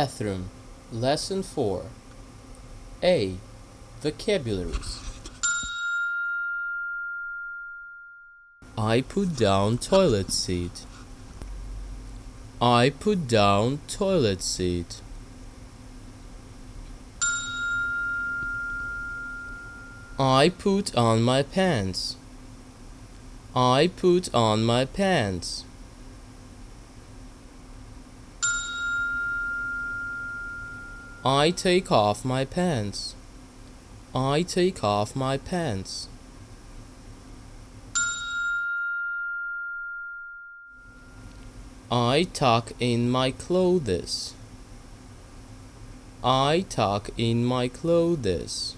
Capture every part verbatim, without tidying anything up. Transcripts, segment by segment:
Bathroom. Lesson four. A. Vocabularies. I put down toilet seat. I put down toilet seat. I put on my pants. I put on my pants. I take off my pants. I take off my pants. I tuck in my clothes. I tuck in my clothes.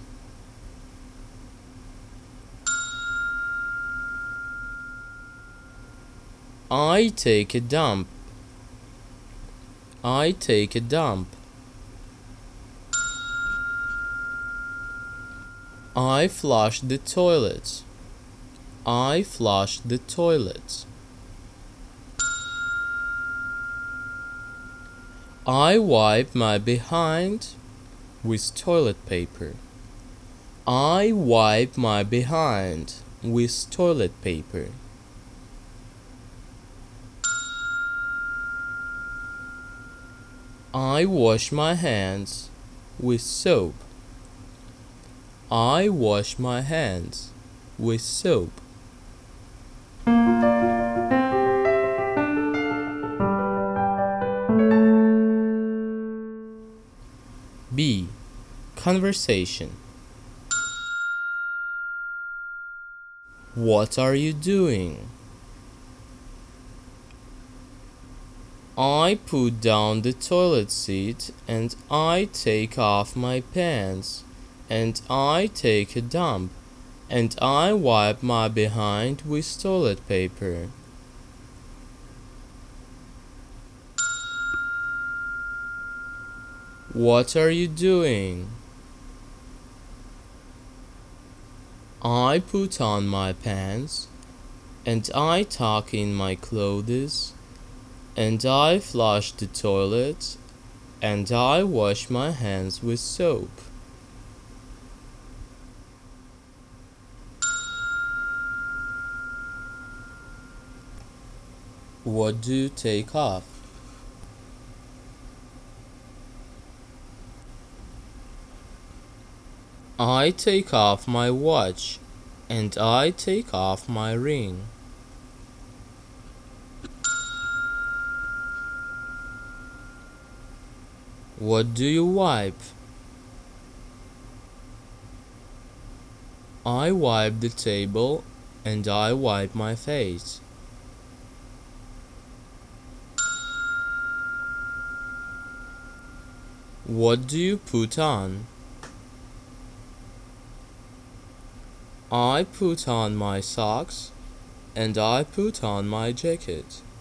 I take a dump. I take a dump. I flush the toilet. I flush the toilet. I wipe my behind with toilet paper. I wipe my behind with toilet paper. I wash my hands with soap. I wash my hands with soap. B. Conversation. What are you doing? I put down the toilet seat and I take off my pants and I take a dump and I wipe my behind with toilet paper. What are you doing? I put on my pants and I tuck in my clothes and I flush the toilet and I wash my hands with soap. What do you take off? I take off my watch and I take off my ring. What do you wipe? I wipe the table and I wipe my face. What do you put on? I put on my socks and I put on my jacket.